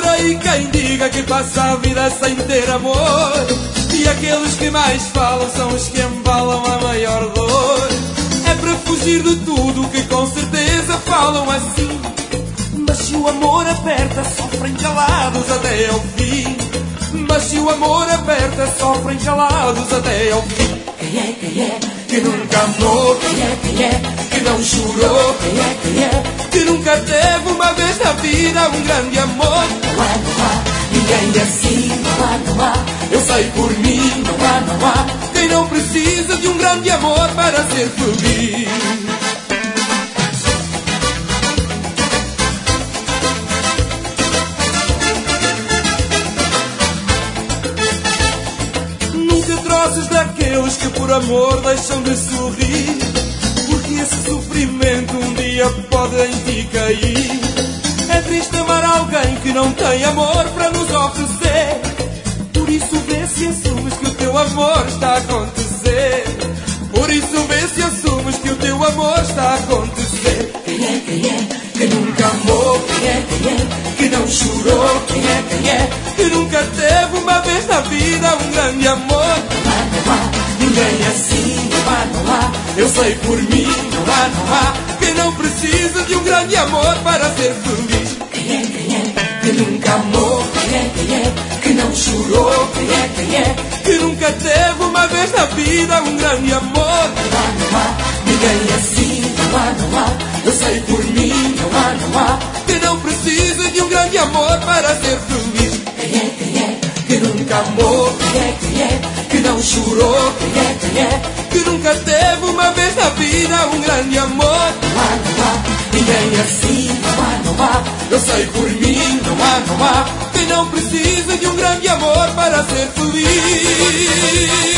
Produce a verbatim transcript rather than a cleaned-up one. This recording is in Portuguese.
aí quem diga que passa a vida sem ter amor. E aqueles que mais falam são os que embalam a maior dor. É para fugir de tudo que com certeza falam assim. Mas se o amor aperta, sofrem calados até ao fim. Mas se o amor aperta, sofrem calados até ao fim. Quem é, quem é, que nunca amou? Quem é, quem é, que não chorou? Quem é, quem é, que nunca teve uma vez na vida um grande amor? Não há, não há, ninguém assim, não há, não há. Eu sei por mim, não há, não há. Quem não precisa de um grande amor para ser feliz. Troços daqueles que por amor deixam de sorrir, porque esse sofrimento um dia pode em ti cair. É triste amar alguém que não tem amor para nos oferecer. Por isso vê se assumes que o teu amor está a acontecer. Por isso vê se assumes que o teu amor está a acontecer. Quem é, quem é, que nunca amou? Quem é, quem é, que não chorou? Quem é, quem é, que nunca teve uma vez na vida um grande amor? Não há, ninguém assim, não há, não há. Eu sei por mim, não há, não há. Quem não precisa de um grande amor para ser feliz. Quem é, quem é, que nunca amou? Quem é, quem é, que não chorou? Quem é, quem é, que nunca teve uma vez na vida um grande amor? Não há, não há, ninguém assim, não há, não há. Eu sei por mim, não há, não há. Quem não precisa de um grande amor para ser feliz. Quem é, quem é, que nunca amou? Quem é, quem é, que não chorou? Quem é, quem é, que nunca teve uma vez na vida um grande amor? Não há, não há, ninguém assim, não há, não há. Eu sei por mim, não há, não há. Quem não precisa de um grande amor para ser feliz.